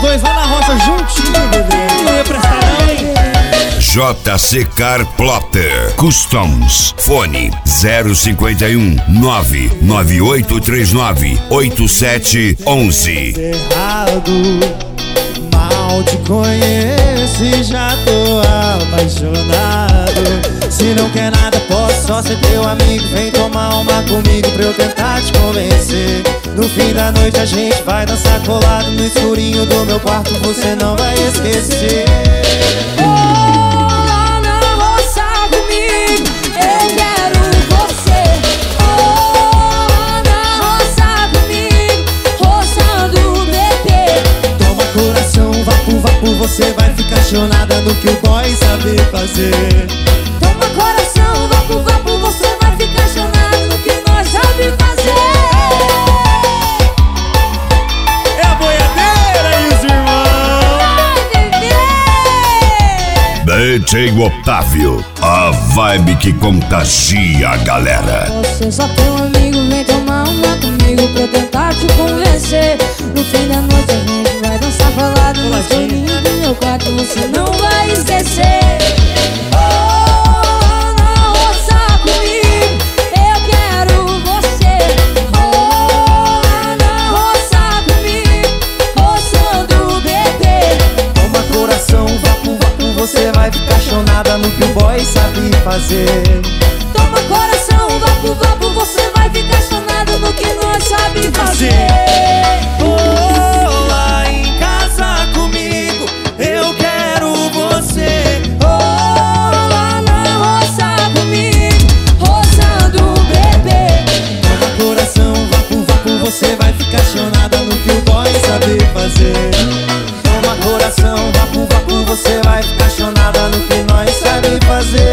dois lá na roça juntinho, bebê. Não ia prestar não, hein? JC Car Plotter Customs. Fone 051 99839 8711. Errado, mal te conheço e já tô apaixonado. Se não quer nada, posso só ser teu amigo. Vem tomar uma comigo pra eu tentar te convencer. No fim da noite a gente vai dançar colado no escurinho do meu quarto, você não vai esquecer. Você vai ficar apaixonada no que o boy sabe fazer. Toma coração, vapo, vapo, você vai ficar apaixonada no que nós sabe fazer. É a boiadeira e os irmãos. Vai, bebê! DJ Otávio, a vibe que contagia a galera. Você só tem um amigo, vem tomar uma comigo pra eu tentar te convencer. No fim da noite a gente vai dançar falado no escurinho do meu quarto, você não vai esquecer. Oh, na roça comigo, eu quero você. Oh, na roça comigo, roçando o bebê. Toma coração, vapo, vapo, você vai ficar apaixonada no que o boy sabe fazer. Toma coração, vapo, vapo, você vai ficar apaixonado no que nós sabe fazer. Lá em casa comigo, eu quero você. Lá na roça comigo, roçando o bebê. Toma coração, vapo, vapo, você vai ficar apaixonada no que o boy sabe fazer. Toma coração, vapo, vapo, você vai ficar apaixonada no que nós sabe fazer.